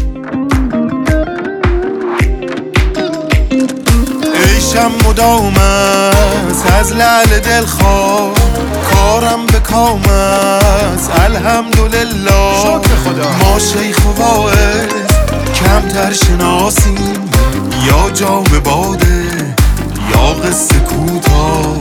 عیشم مدام است از لعل دلخواه، کارم به کام است الحمدلله. شکر خدا. ما شیخ و واعظ کمتر شناسیم، یا جام باده یا قصه کوتاه.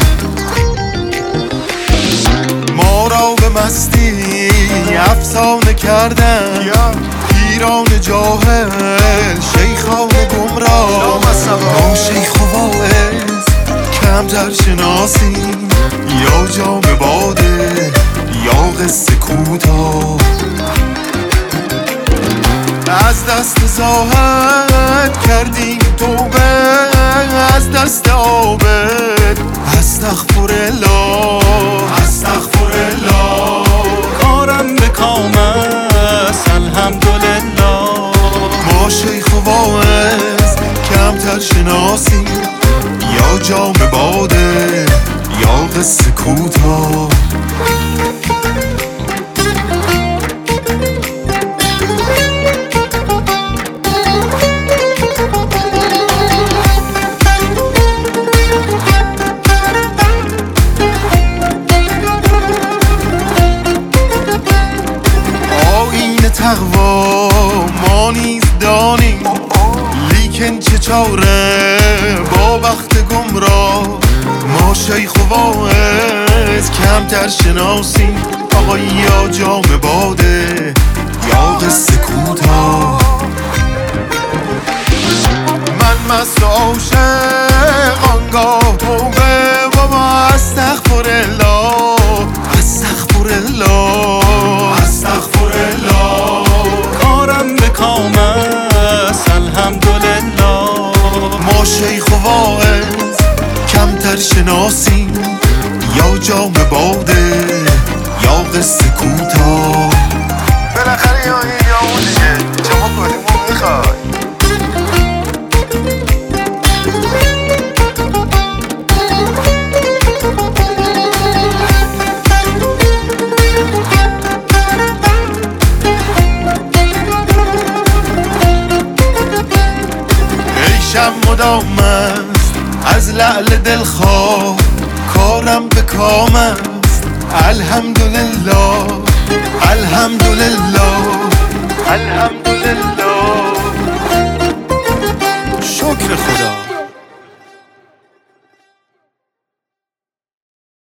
ما را به مستی افسانه کردن پیران جاهل، شیخان گمراه. ما شیخ و واعظ کمتر شناسیم، یا جام باده یا قصه کوتاه. از دست زاهد کردیم توبه، از دست عابد استغفرالله استغفرالله. کارم به کام است الحمدلله. ما شیخ و واعظ کمتر شناسیم، یا جام باده یا قصه کوتاه. تقوا ما نیز دانیم، لیکن چه چاره با بخت گمراه. ما شیخ و واعظ کمتر شناسیم، آقا یا جام باده یا قصه کوتاه. من مست و عاشق آنگاه توبه، بابا استغفرالله استغفرالله استغفرالله. کارم به کام است الحمدلله. ما شیخ و واعظ کمتر شناسیم، یا جام باده یا قصه کوتاه. بالاخره یا این یا اون دیگه، شما کدومو میخوای؟ عیشم مدام است از لعل دلخواه، کارم به کام است الحمدلله الحمدلله الحمدلله.